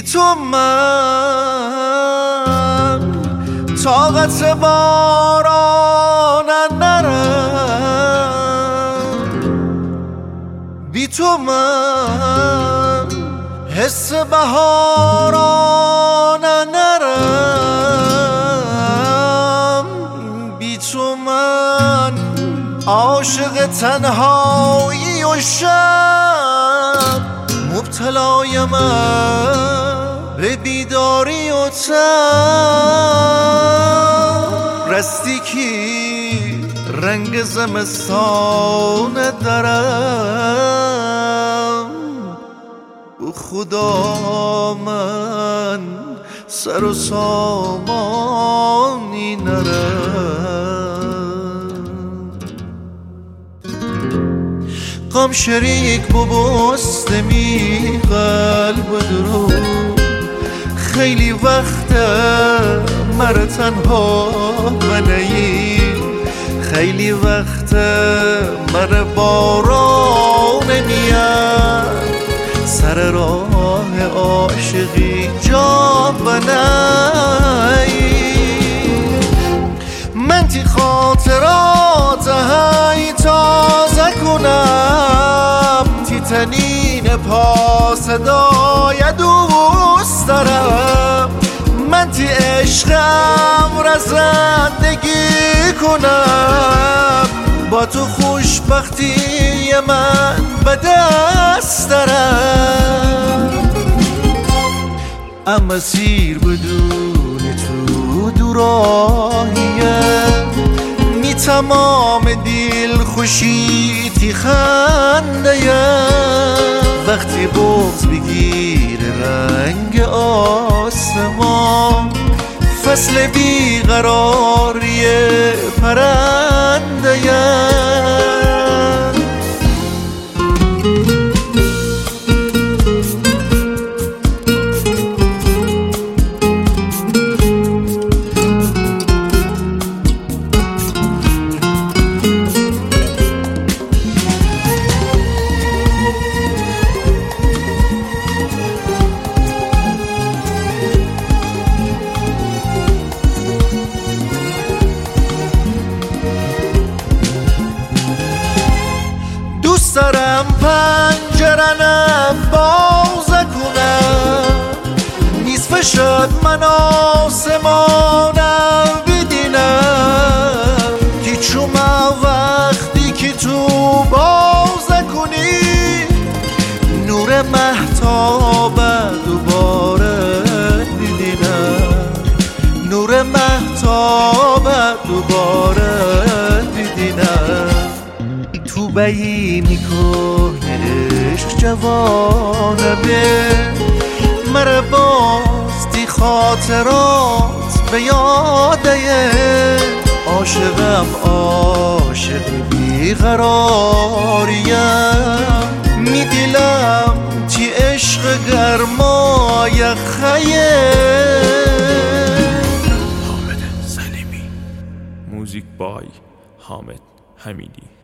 تو من طاقت باران نرم، بی تو من حس بهاران نرم، بی تو من عاشق تنهایی و شب، مبتلای من به بیداری و تب، رستی کی رنگ زمستان درم، خدا من سر و سامانی نرم، غم شریک ببستمی قلب درو، خیلی وقته مر تنها منی، خیلی وقته مر باران میاد، سر راه عاشقی جا بنایی، من تی خاطرات های تازه کنم، تی تنین پا صدای دوست دارم، من تی عشقم را زندگی کنم، با تو خوشبختی من به دست دارم، اما سیر بدون تو دوراهیه، می تمام دل خوشی تی خنده، وقتی بغض بگیر رنگ آسمان، فصل بیقراری پرنده. دوست دارم پنجره‌ام باز کنم، نصف شب من آسمانم ببینم، که شما وقتی که تو باز کنی، نور مهتاب دوباره ببینم، نور مهتاب دوباره ببینم، تو بیمی کنه عشق جوانه به مره باستی خاطرات به یاده، عاشقم عاشق بیقراریم، می دلم تی عشق گرمای خیه. حامد سلیمی. موزیک بای حامد حمیدی.